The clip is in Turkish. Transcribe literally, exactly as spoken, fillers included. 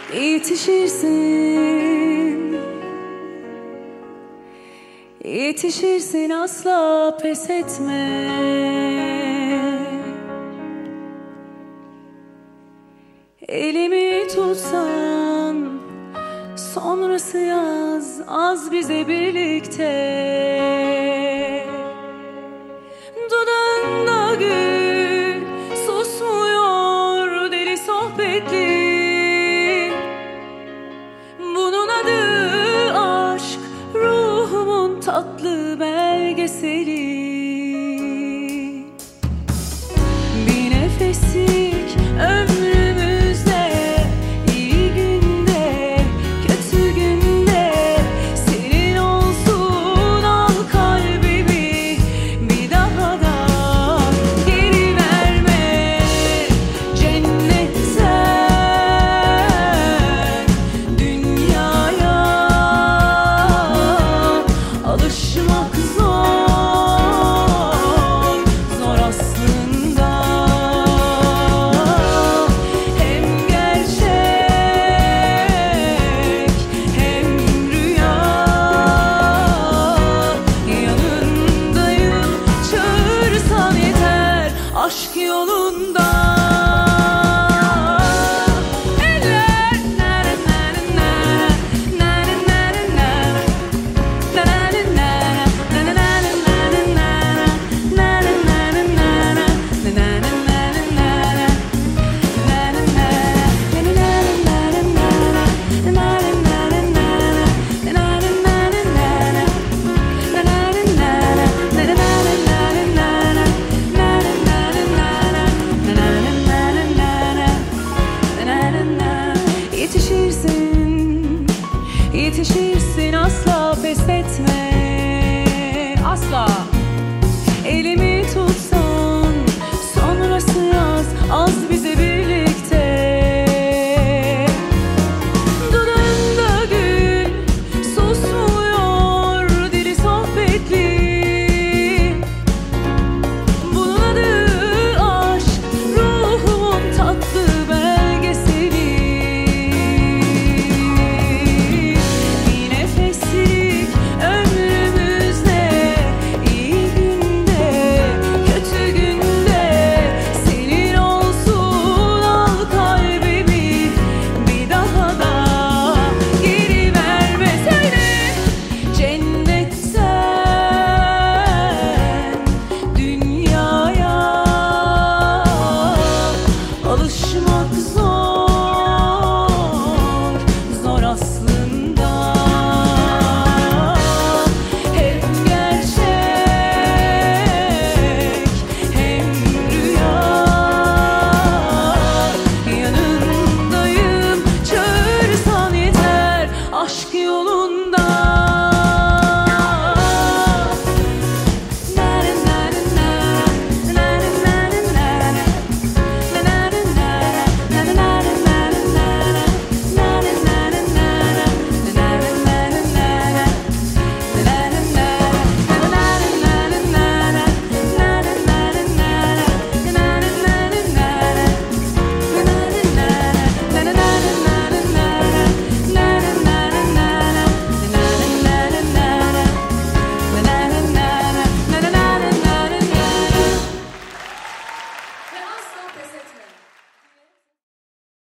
Yetişirsin, yetişirsin, asla pes etme. Elimi tutsan, sonrası yaz az bize birlikte. Dudağında gül, susmuyor deli sohbetli. Bunun adı aşk, ruhumun tatlı belgeseli. Bir nefeslik ömrümüzde, iyi günde, kötü günde, senin olsun al kalbimi, bir daha da geri verme. Cennetten dünyaya alışmak zor, zor aslında. Hem gerçek hem rüya, yanındayım, çağırsan yeter aşk yolunda. Yetişirsin, yetişirsin, asla pes etme.